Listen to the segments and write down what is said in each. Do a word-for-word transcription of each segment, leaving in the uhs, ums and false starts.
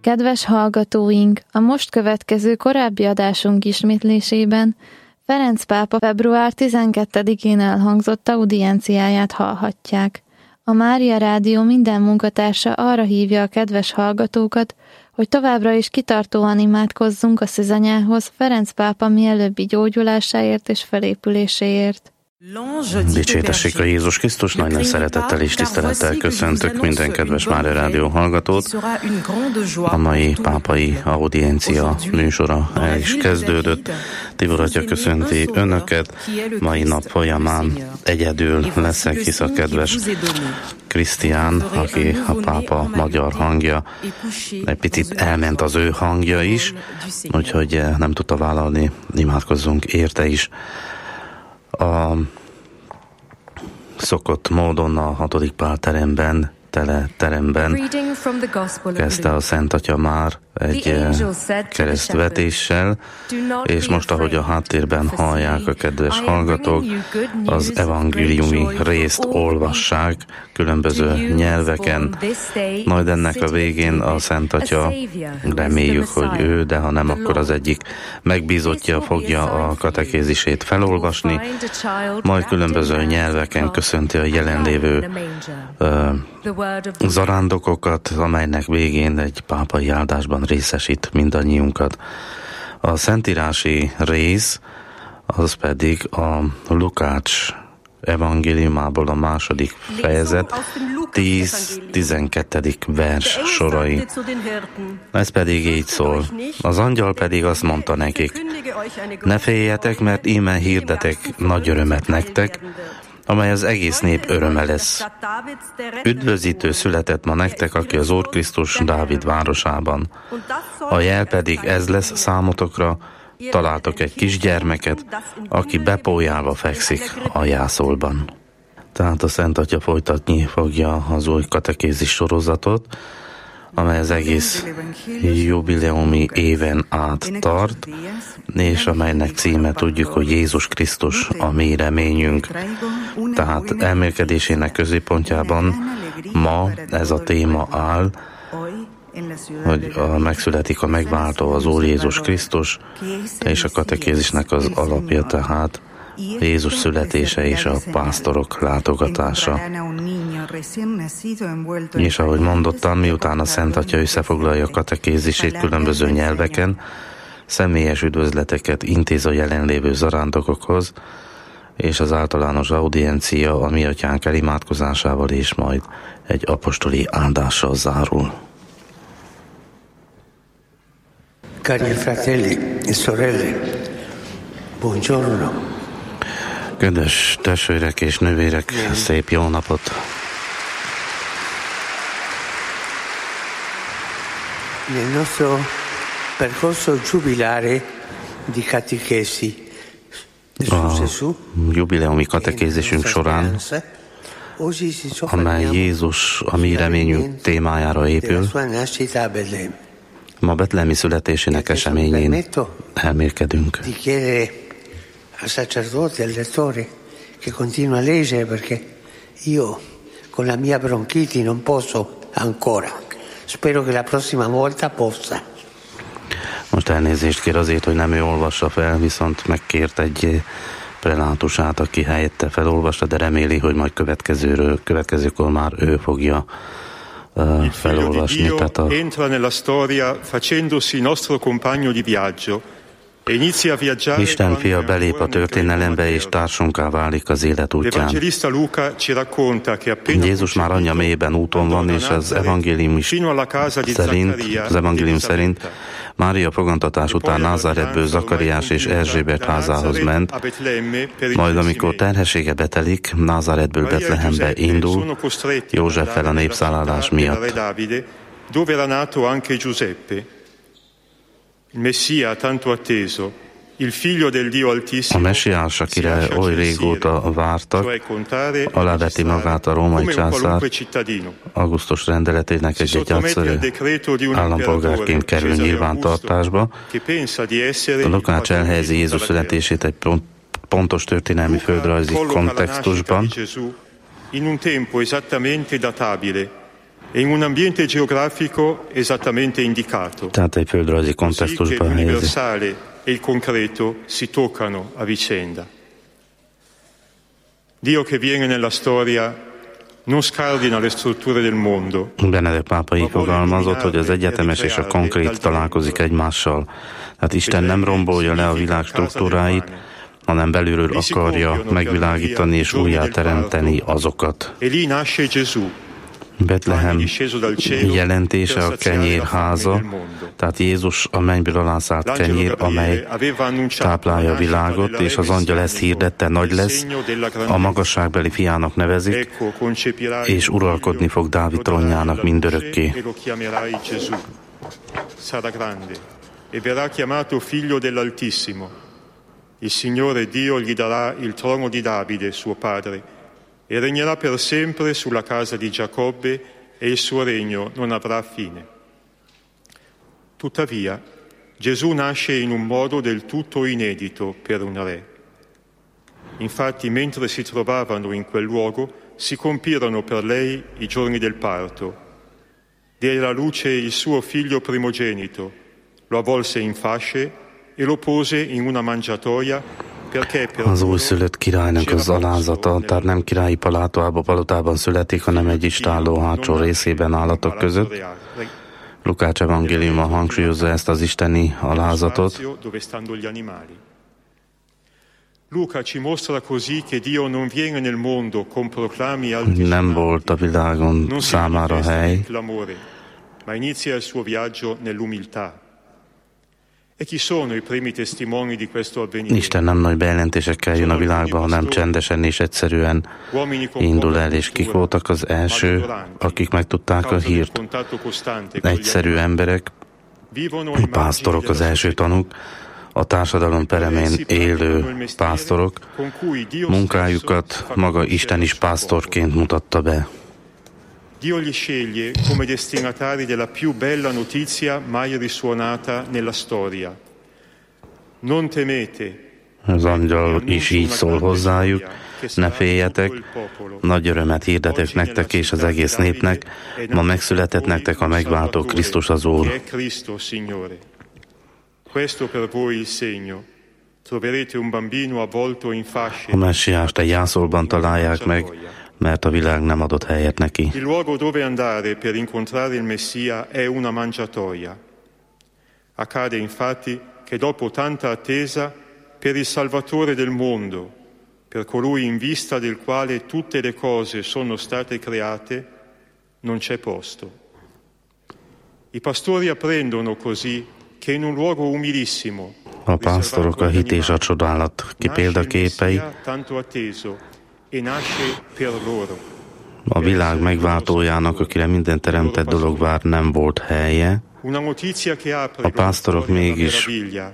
Kedves hallgatóink, a most következő korábbi adásunk ismétlésében Ferenc pápa február tizenkettedikén elhangzott audienciáját hallhatják. A Mária Rádió minden munkatársa arra hívja a kedves hallgatókat, hogy továbbra is kitartóan imádkozzunk a szűzanyához Ferenc pápa mielőbbi gyógyulásáért és felépüléséért. Dicsértessék a Jézus Krisztus, nagy nagy szeretettel és tisztelettel köszöntök minden kedves Mária Rádió hallgatót. A mai pápai audiencia műsora el is kezdődött. Tibor atya köszönti önöket. Mai nap folyamán egyedül leszek, hisz a kedves Krisztián, aki a pápa magyar hangja, egy picit elment az ő hangja is, úgyhogy nem tudta vállalni, imádkozzunk érte is. A szokott módon a hatodik Pál teremben, tele teremben kezdte a Szent Atya már egy keresztvetéssel, és most, ahogy a háttérben hallják a kedves hallgatók, az evangéliumi részt olvassák különböző nyelveken, majd ennek a végén a Szent Atya, reméljük, hogy ő, de ha nem, akkor az egyik megbízottja fogja a katekézisét felolvasni, majd különböző nyelveken köszönti a jelenlévő uh, zarándokokat, amelynek végén egy pápai áldásban részesít mindannyiunkat. A szentírási rész az pedig a Lukács evangéliumából a második fejezet tíz-tizenkettedik vers sorai. Ez pedig így szól. Az angyal pedig azt mondta nekik: ne féljetek, mert íme hirdetek nagy örömet nektek, amely az egész nép öröme lesz. Üdvözítő született ma nektek, aki az Úr Krisztus Dávid városában. A jel pedig ez lesz számotokra: találtok egy kisgyermeket, aki bepójálva fekszik a jászolban. Tehát a Szent Atya folytatni fogja az új katekézis sorozatot, amely az egész jubileumi éven át tart, és amelynek címe tudjuk, hogy Jézus Krisztus a mi reményünk. Tehát elmélkedésének középpontjában ma ez a téma áll, hogy a, megszületik a megváltó, az Úr Jézus Krisztus, és a katekézisnek az alapja tehát Jézus születése és a pásztorok látogatása. És ahogy mondottam, miután a Szent Atya összefoglalja a katekézisét különböző nyelveken, személyes üdvözleteket intéz a jelenlévő zarándokokhoz, és az általános audiencia a mi atyánk elimádkozásával és majd egy apostoli áldással zárul. Cari fratelli e sorelle, buongiorno. Kedves testvérek és nővérek, szép jó napot! Nel nostro percorso giubilare di catechesi a jubileumi katekézisünk során, amely Jézus a mi reményünk témájára épül, ma betlehemi születésének eseményén elmélkedünk. Al sacerdote, al lettore che continua a leggere, perché io con la mia bronchiti non posso ancora. Spero che la prossima volta possa. Most elnézést kér azért, hogy nem ő olvassa fel, viszont megkért egy prelátusát, aki helyette felolvasta, de reméli, hogy majd következőről, következőkor már ő fogja uh, felolvasni. Tehát a... entra nella storia facendosi nostro compagno di viaggio. Isten fia belép a történelembe, és társunká válik az élet útján. Jézus már anyja mélyében úton van, és az evangélium szerint, az evangélium szerint Mária fogantatás után Názáretből Zakariás és Erzsébet házához ment, majd amikor terhessége betelik, Názáretből Betlehembe indul, Józseffel a népszállálás miatt. A messiás, akire oly régóta vártak, aláveti magát a római császár, Augustus rendeletének egy egyszerű állampolgárként kerül nyilvántartásba. A Lukács elhelyezi Jézus születését egy pontos történelmi földrajzi kontextusban, in un ambiente geografico esattamente indicato. Tehát egy földrajzi kontextusban helyezi. L'universale e il concreto si toccano a vicenda. Dio che viene nella storia non scardina le strutture del mondo. Benedek pápa így fogalmazott, hogy az egyetemes és a konkrét találkozik egymással. Hát Isten nem rombolja le a világ struktúráit, hanem belülről akarja megvilágítani és újjáteremteni azokat. Betlehem jelentése a kenyérháza, tehát Jézus a mennyből alászállt kenyér, amely táplálja a világot, és az angyal ezt hirdette, nagy lesz, a magasságbeli fiának nevezik, és uralkodni fog Dávid trónjának mindörökké. E verrà chiamato figlio dell'Altissimo. Il Signore Dio gli darà il trono di Davide, suo padre, e regnerà per sempre sulla casa di Giacobbe, e il suo regno non avrà fine. Tuttavia, Gesù nasce in un modo del tutto inedito per un re. Infatti, mentre si trovavano in quel luogo, si compirono per lei i giorni del parto. Diede alla luce il suo figlio primogenito, lo avvolse in fasce e lo pose in una mangiatoia. Az újszülött királynak az alázata, tehát nem királyi palátában, palotában születik, hanem egy istálló hátsó részében állatok között. Lukács evangéliuma hangsúlyozza ezt az isteni alázatot. Nem volt a világon számára hely, ma inizia il suo viaggio nell'umiltà. E chi sono i primi testimoni di questo avvenire? Isten nem nagy bejelentésekkel jön a világba, hanem csendesen és egyszerűen indul el, és kik voltak az első, akik megtudták a hírt? Egyszerű emberek, pásztorok az első tanúk, a társadalom peremén élő pásztorok, munkájukat maga Isten is pásztorként mutatta be. Dio li sceglie come destinatari della più bella notizia mai risuonata nella storia. Non temete. Az angyal is így szól hozzájuk, ne féljetek, nagy örömet hirdetek nektek és az egész népnek, ma megszületett nektek a megváltó Krisztus az Úr. A messiást egy jászolban találják meg, mert a világ nem adott helyet neki. Il luogo dove andare per incontrare il Messia è una mangiatoia. Accade infatti che dopo tanta attesa per il Salvatore del mondo, per colui in vista del quale tutte le cose sono state create, non c'è posto. I pastori apprendono così che in un luogo umilissimo, a pásztorok a hit és a csodálat ki példaképei, a világ megváltójának, akire minden teremtett dolog vár, nem volt helye. A pásztorok mégis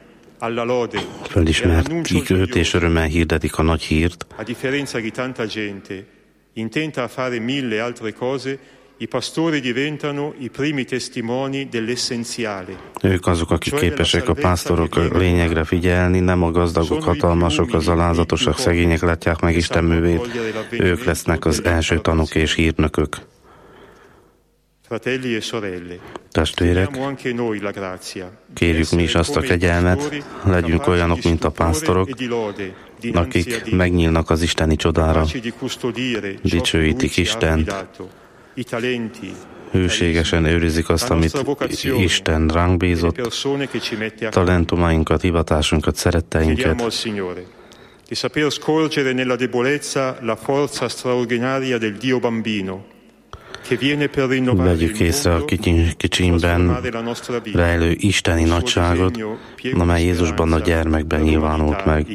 felismertik őt, és örömmel hirdetik a nagy hírt. A differenza di tanta gente intenta a fare mille altre cose, i pastori diventano i primi testimoni dell'essenziale. Ők azok, akik képesek a pásztorok a lényegre figyelni, nem a gazdagok, hatalmasok, az alázatosak, szegények látják meg Isten művét. Ők lesznek az első tanúk és hírnökök. Testvérek, kérjük mi is azt a kegyelmet, legyünk olyanok, mint a pásztorok, akik megnyílnak az isteni csodára, dicsőítik Istent, hűségesen őrizik azt, amit Isten ránk bízott, talentumainkat, hivatásunkat, szeretteinket. Di saper scorgere nella debolezza la forza straordinaria del Dio bambino, che viene per rinnovare il Vegyük észre a kicsimben rejlő isteni nagyságot, amely Jézusban a gyermekben nyilvánult meg.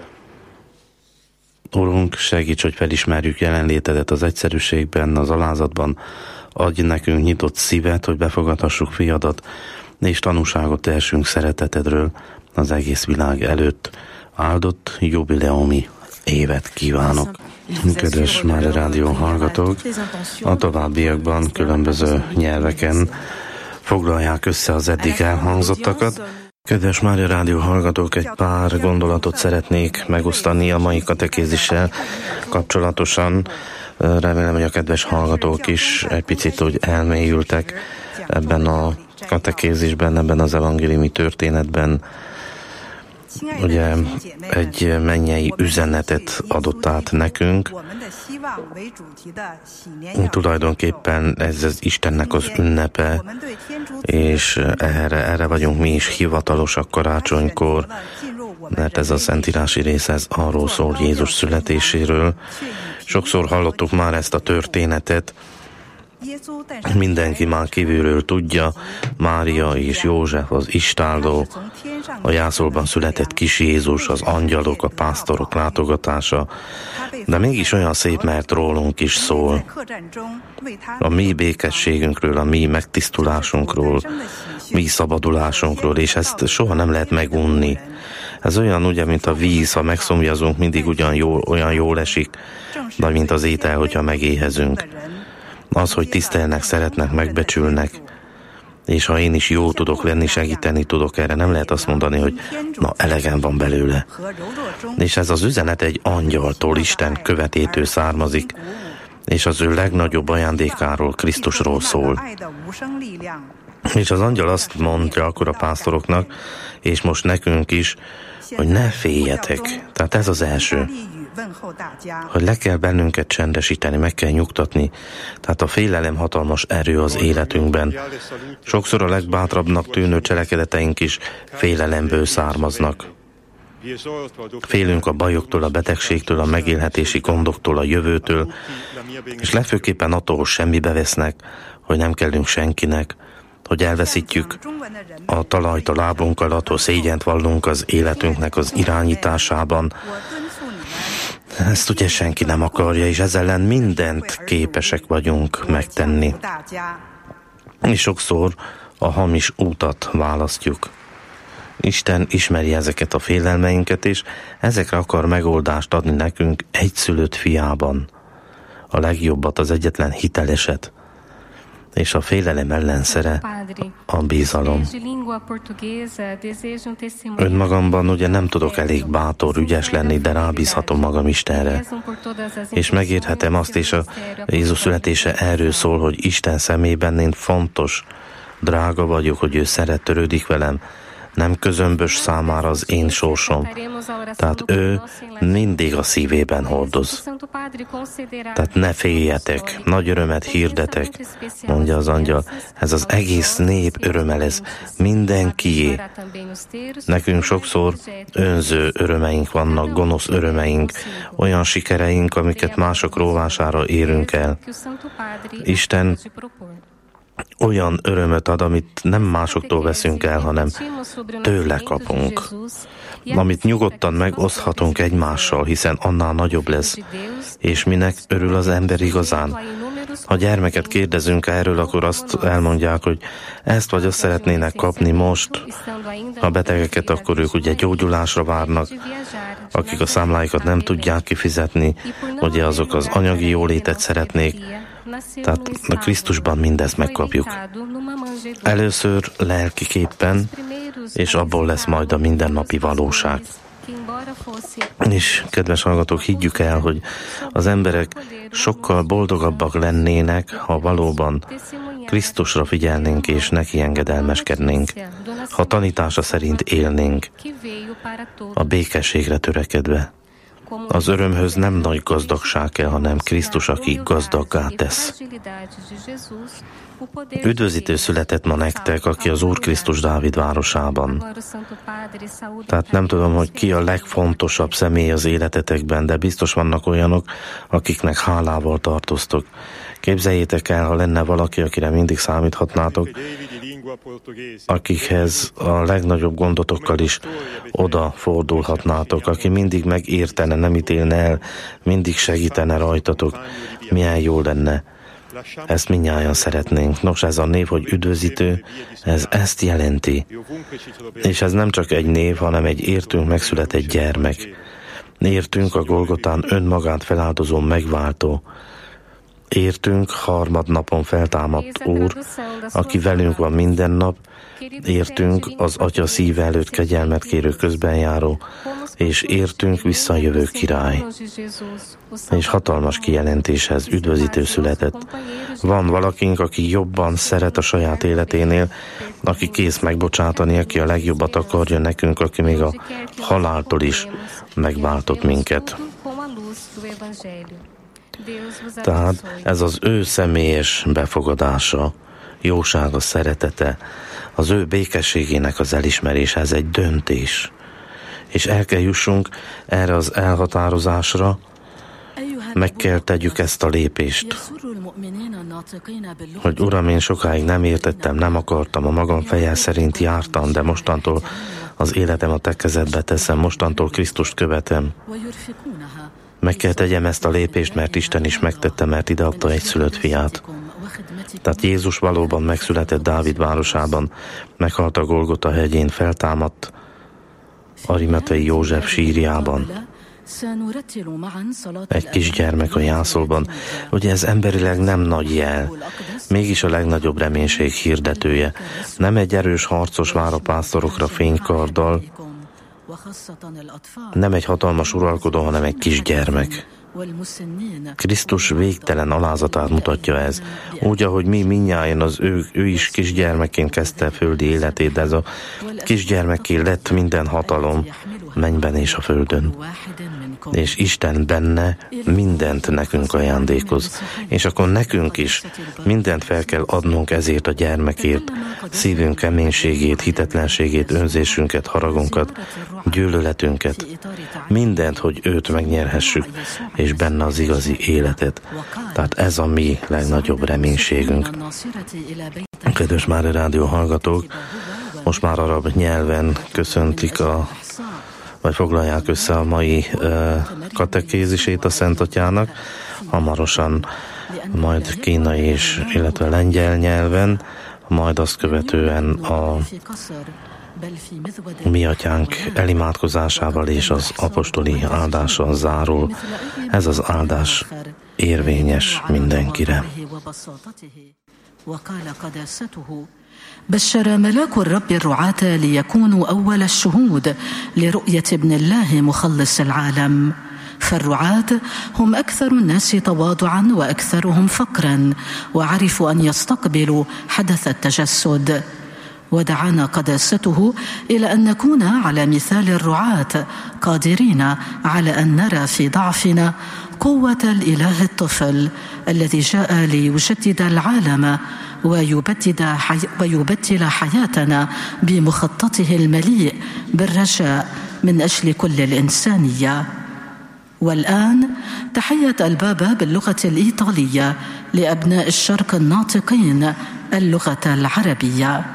Urunk, segíts, hogy felismerjük jelenlétedet az egyszerűségben, az alázatban. Adj nekünk nyitott szívet, hogy befogadhassuk fiadat, és tanúságot tehessünk szeretetedről az egész világ előtt. Áldott jubileumi évet kívánok! Kedves Mária Rádió hallgatók, a továbbiakban különböző nyelveken foglalják össze az eddig elhangzottakat. Kedves Mária Rádió hallgatók, egy pár gondolatot szeretnék megosztani a mai katekézissel kapcsolatosan. Remélem, hogy a kedves hallgatók is egy picit úgy elmélyültek ebben a katekézisben, ebben az evangéliumi történetben. Ugye egy mennyei üzenetet adott át nekünk. Tulajdonképpen ez az Istennek az ünnepe, és erre, erre vagyunk mi is hivatalosak karácsonykor, mert ez a szentírási rész, ez arról szól, Jézus születéséről. Sokszor hallottuk már ezt a történetet, mindenki már kívülről tudja, Mária és József, az istálló, a jászolban született kis Jézus, az angyalok, a pásztorok látogatása, de mégis olyan szép, mert rólunk is szól. A mi békességünkről, a mi megtisztulásunkról, mi szabadulásunkról, és ezt soha nem lehet megunni. Ez olyan ugye, mint a víz, ha megszomjazunk, mindig ugyan jó, olyan jól esik, de mint az étel, hogyha megéhezünk. Az, hogy tisztelnek, szeretnek, megbecsülnek, és ha én is jó tudok lenni, segíteni tudok, erre nem lehet azt mondani, hogy na, elegem van belőle. És ez az üzenet egy angyaltól, Isten követétől származik, és az ő legnagyobb ajándékáról, Krisztusról szól. És az angyal azt mondja akkor a pásztoroknak, és most nekünk is, hogy ne féljetek. Tehát ez az első. Hogy le kell bennünket csendesíteni, meg kell nyugtatni. Tehát a félelem hatalmas erő az életünkben. Sokszor a legbátrabbnak tűnő cselekedeteink is félelemből származnak. Félünk a bajoktól, a betegségtől, a megélhetési gondoktól, a jövőtől, és legfőképpen attól, hogy semmibe vesznek, hogy nem kellünk senkinek, hogy elveszítjük a talajt a lábunk alatt, hogy szégyent vallunk az életünknek az irányításában. Ezt ugye senki nem akarja, és ezzel ellen mindent képesek vagyunk megtenni. És sokszor a hamis útat választjuk. Isten ismeri ezeket a félelmeinket, és ezekre akar megoldást adni nekünk egyszülött fiában. A legjobbat, az egyetlen hiteleset. És a félelem ellenszere a bizalom. Önmagamban ugye nem tudok elég bátor, ügyes lenni, de rábízhatom magam Istenre. És megérthetem azt, és a Jézus születése erről szól, hogy Isten szemében én fontos, drága vagyok, hogy ő szeret, törődik velem, nem közömbös számára az én sorsom. Tehát ő mindig a szívében hordoz. Tehát ne féljetek, nagy örömet hirdetek, mondja az angyal. Ez az egész nép öröme lesz, mindenkié. Nekünk sokszor önző örömeink vannak, gonosz örömeink, olyan sikereink, amiket mások róvására érünk el. Isten olyan örömöt ad, amit nem másoktól veszünk el, hanem tőle kapunk. Amit nyugodtan megoszthatunk egymással, hiszen annál nagyobb lesz. És minek örül az ember igazán? Ha gyermeket kérdezünk erről, akkor azt elmondják, hogy ezt vagy azt szeretnének kapni most. Ha betegeket, akkor ők ugye gyógyulásra várnak, akik a számláikat nem tudják kifizetni, ugye azok az anyagi jólétet szeretnék. Tehát a Krisztusban mindezt megkapjuk. Először lelkiképpen, és abból lesz majd a mindennapi valóság. És kedves hallgatók, higgyük el, hogy az emberek sokkal boldogabbak lennének, ha valóban Krisztusra figyelnénk és neki engedelmeskednénk, ha tanítása szerint élnénk, a békességre törekedve. Az örömhöz nem nagy gazdagság kell, hanem Krisztus, aki gazdaggá tesz. Üdvözítő született ma nektek, aki az Úr Krisztus Dávid városában. Tehát nem tudom, hogy ki a legfontosabb személy az életetekben, de biztos vannak olyanok, akiknek hálával tartoztok. Képzeljétek el, ha lenne valaki, akire mindig számíthatnátok, akikhez a legnagyobb gondotokkal is odafordulhatnátok, aki mindig megértene, nem ítélne el, mindig segítene rajtatok. Milyen jó lenne. Ezt mindnyájan szeretnénk. Nos, ez a név, hogy üdvözítő, ez ezt jelenti. És ez nem csak egy név, hanem egy értünk megszületett gyermek. Értünk a Golgotán önmagát feláldozó megváltó. Értünk harmadnapon feltámadt Úr, aki velünk van minden nap, értünk az Atya szíve előtt kegyelmet kérő közbenjáró, és értünk visszajövő király. És hatalmas kijelentéshez üdvözítő született. Van valakink, aki jobban szeret a saját életénél, aki kész megbocsátani, aki a legjobbat akarja nekünk, aki még a haláltól is megváltott minket. Tehát ez az ő személyes befogadása, jósága, szeretete, az ő békességének az elismerése, ez egy döntés. És el kell jussunk erre az elhatározásra, meg kell tegyük ezt a lépést, hogy Uram, én sokáig nem értettem, nem akartam, a magam feje szerint jártam, de mostantól az életem a te kezedbe teszem, mostantól Krisztust követem. Meg kell tegyem ezt a lépést, mert Isten is megtette, mert ideadta egyszülött fiát. Tehát Jézus valóban megszületett Dávid városában, meghalt a Golgota hegyén, feltámadt Arimatei József sírjában. Egy kisgyermek a jászolban. Ugye ez emberileg nem nagy jel, mégis a legnagyobb reménység hirdetője. Nem egy erős harcos vár a pásztorokra fénykarddal, nem egy hatalmas uralkodó, hanem egy kisgyermek. Krisztus végtelen alázatát mutatja ez. Úgy, ahogy mi mindnyájan, az ő, ő is kisgyermekként kezdte földi életét, de ez a kisgyermekké lett minden hatalom mennyben és a földön. És Isten benne mindent nekünk ajándékoz. És akkor nekünk is mindent fel kell adnunk ezért a gyermekért, szívünk keménységét, hitetlenségét, önzésünket, haragunkat, gyűlöletünket, mindent, hogy őt megnyerhessük, és benne az igazi életet. Tehát ez a mi legnagyobb reménységünk. Kedves Mária Rádió hallgatók, most már arab nyelven köszöntik a vagy foglalják össze a mai uh, katekézisét a Szent Atyának, hamarosan majd kínai és, illetve lengyel nyelven, majd azt követően a Mi Atyánk elimádkozásával és az apostoli áldással zárul. Ez az áldás érvényes mindenkire. بشر ملاك الرب الرعاة ليكونوا أول الشهود لرؤية ابن الله مخلص العالم، فالرعاة هم أكثر الناس تواضعا وأكثرهم فقرا، وعرفوا أن يستقبلوا حدث التجسد. ودعانا قداسته إلى أن نكون على مثال الرعاة قادرين على أن نرى في ضعفنا قوة الإله الطفل الذي جاء ليجدد العالم ويبدد حي... ويبدل حياتنا بمخططه المليء بالرجاء من أجل كل الإنسانية. والآن تحية البابا باللغة الإيطالية لأبناء الشرق الناطقين اللغة العربية.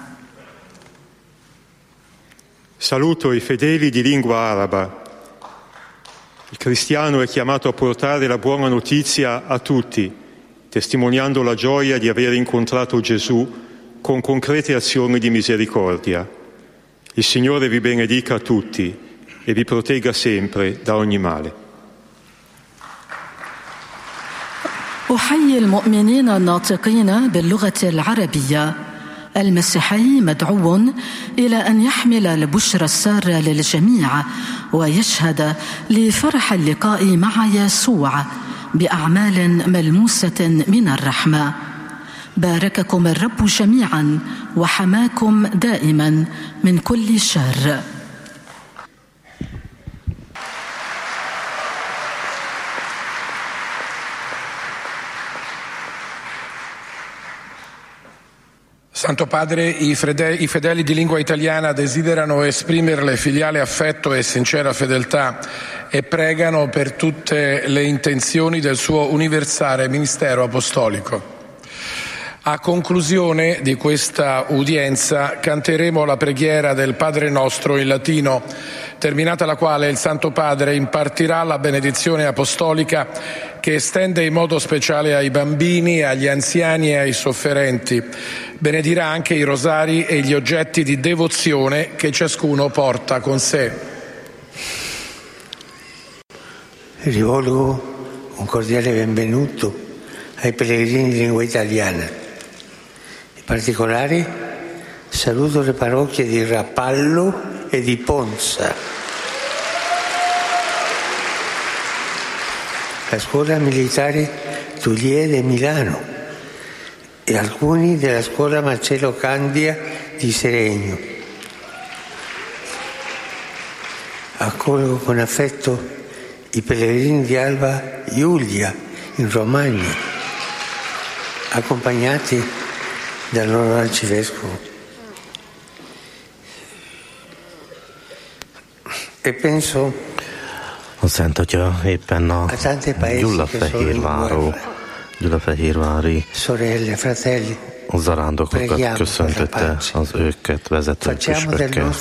Saluto i fedeli di lingua araba. Il cristiano è chiamato a portare la buona notizia a tutti, testimoniando la gioia di aver incontrato Gesù con concrete azioni di misericordia. Il Signore vi benedica a tutti e vi protegga sempre da ogni male. أحيي المؤمنين الناطقين باللغة العربية. المسيحي مدعو إلى أن يحمل البشرى السارة للجميع ويشهد لفرح اللقاء مع يسوع بأعمال ملموسة من الرحمة. بارككم الرب جميعا وحماكم دائما من كل شر. Santo Padre, i fedeli di lingua italiana desiderano esprimerle filiale affetto e sincera fedeltà e pregano per tutte le intenzioni del suo universale ministero apostolico. A conclusione di questa udienza canteremo la preghiera del Padre Nostro in latino, terminata la quale il Santo Padre impartirà la benedizione apostolica che estende in modo speciale ai bambini, agli anziani e ai sofferenti. Benedirà anche i rosari e gli oggetti di devozione che ciascuno porta con sé. Rivolgo un cordiale benvenuto ai pellegrini di lingua italiana. In particolare saluto le parrocchie di Rapallo e di Ponza, la scuola militare Tullier di Milano e alcuni della scuola Marcello Candia di Seregno. Accolgo con affetto i pellegrini di Alba Iulia in Romagna, accompagnati dal loro arcivescovo. E penso a Szent Atya éppen a Gyulafehérváró, Gyulafehérvári zarándokokat köszöntötte az őket vezető püspökkel.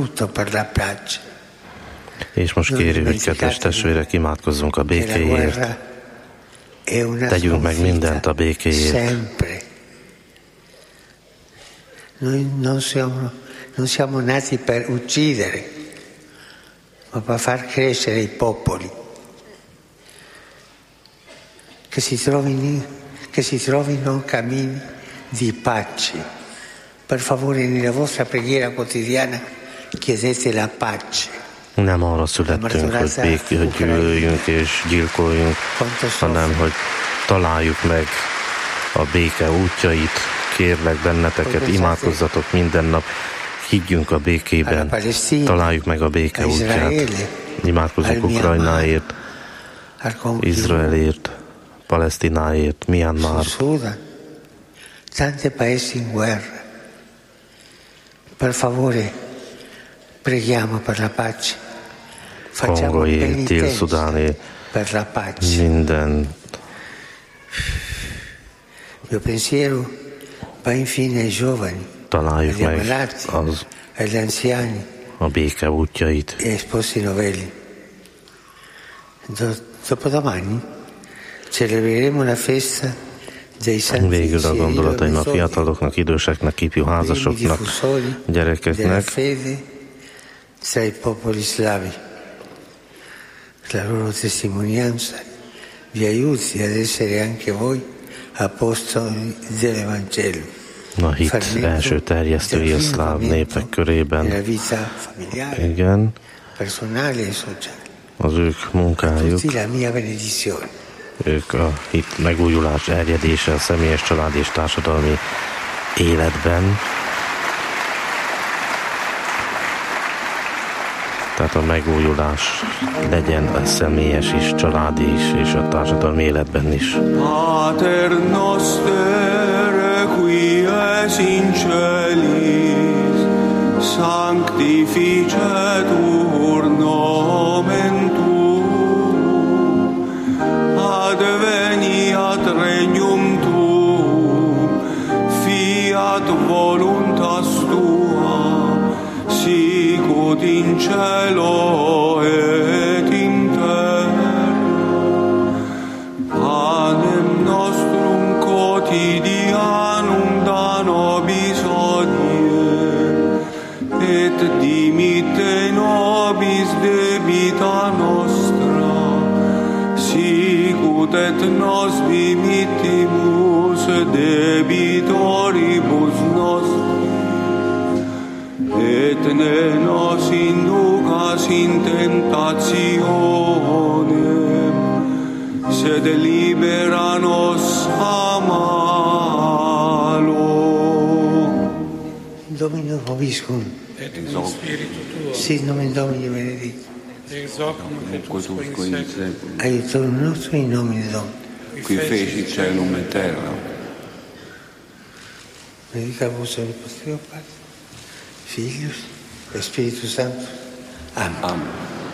És most kérjük, hogy kedves testvérek, imádkozzunk a békéért. Tegyünk meg mindent a békéért. Noi non siamo, non siamo nati per uccidere, ma per far crescere i popoli. Che si trovino, che si trovino cammini di pace. Per favore, nella vostra preghiera quotidiana chiedete la pace. Nem arra születtünk, hogy, bék, hogy gyűlöljünk és gyilkoljunk, hanem hogy találjuk meg a béke útjait. Kérlek benneteket, imádkozzatok minden nap, higgyünk a békében, találjuk meg a béke útját. Imádkozunk Ukrajnáért, Izraelért, Palesztináért, Myanmar. Tanti paesi in guerra. Per favore, preghiamo per la pace. Kongóért, Dél-Szudáné, minden. Mio pensiero va infine ai giovani, találjuk meg az, agli anziani, a béke útjait. E sposi novelli. Dopodomani celebreremo la festa dei santi. Végül a gondolataim a fiataloknak, időseknek, ifjú házasoknak, gyerekeknek. Tra i popoli slavi. La loro testimonianza vi aiuti ad essere anche voi apostoli dell'Evangelo. A hit első terjesztői a szláv népek körében. Igen. Az ők munkájuk, ők a hit megújulás erjedése a személyes, család és társadalmi életben. Tehát a megújulás legyen a személyes is, családi is, és a társadalmi életben is. Pater noster, qui es in celis, sanctificetur nomen tuum, adveniat regnum tuum, fiat voluntas tua, sicut in cielo et in terra. Panem nostrum quotidianum da nobis hodie, et dimitte nobis debita nostra, sicut et nos dimittimus debitoribus nostri, et ne nos inducas in tentationem, sed libera nos a malo. Domino vobiscum, et in spiritu tuo, sit nomen Domini benedictum, ex hoc nunc et usque in seculum, aiutorium nostrum in nomine Domini, qui feci caelum et terra. Benedicat vos omnipotens Deus Pater, Filius et Spiritus Sanctus. Amen. Amen.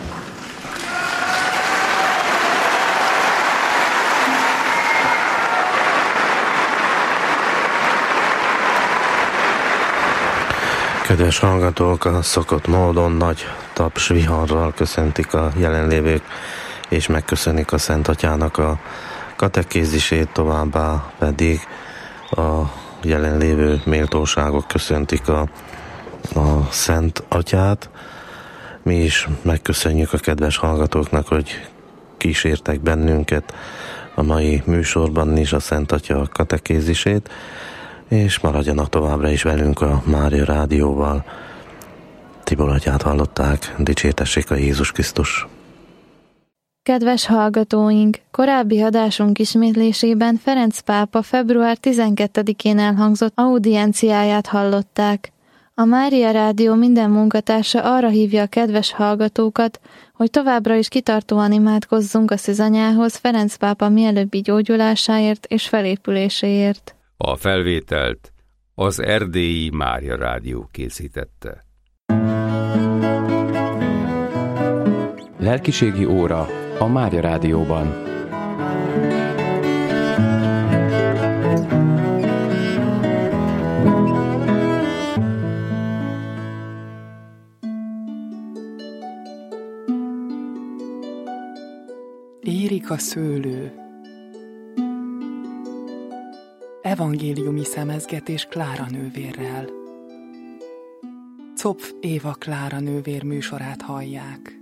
Kedves hallgatók, a szokott módon nagy taps viharral köszöntik a jelenlévők, és megköszönik a Szent Atyának a katekézisét, továbbá pedig a jelenlévő méltóságok köszöntik a, a Szent Atyát. Mi is megköszönjük a kedves hallgatóknak, hogy kísértek bennünket a mai műsorban is a Szent Atya katekézisét, és maradjanak továbbra is velünk a Mária Rádióval. Tibor atyát hallották, dicsértessék a Jézus Krisztus! Kedves hallgatóink! Korábbi adásunk ismétlésében Ferenc pápa február tizenkettedikén elhangzott audienciáját hallották. A Mária Rádió minden munkatársa arra hívja a kedves hallgatókat, hogy továbbra is kitartóan imádkozzunk a szűzanyához Ferenc pápa mielőbbi gyógyulásáért és felépüléséért. A felvételt az Erdélyi Mária Rádió készítette. Lelkiségi óra a Mária Rádióban. Érik a szőlő. Evangéliumi szemezgetés Klára nővérrel. Zopf Éva Klára nővér műsorát hallják.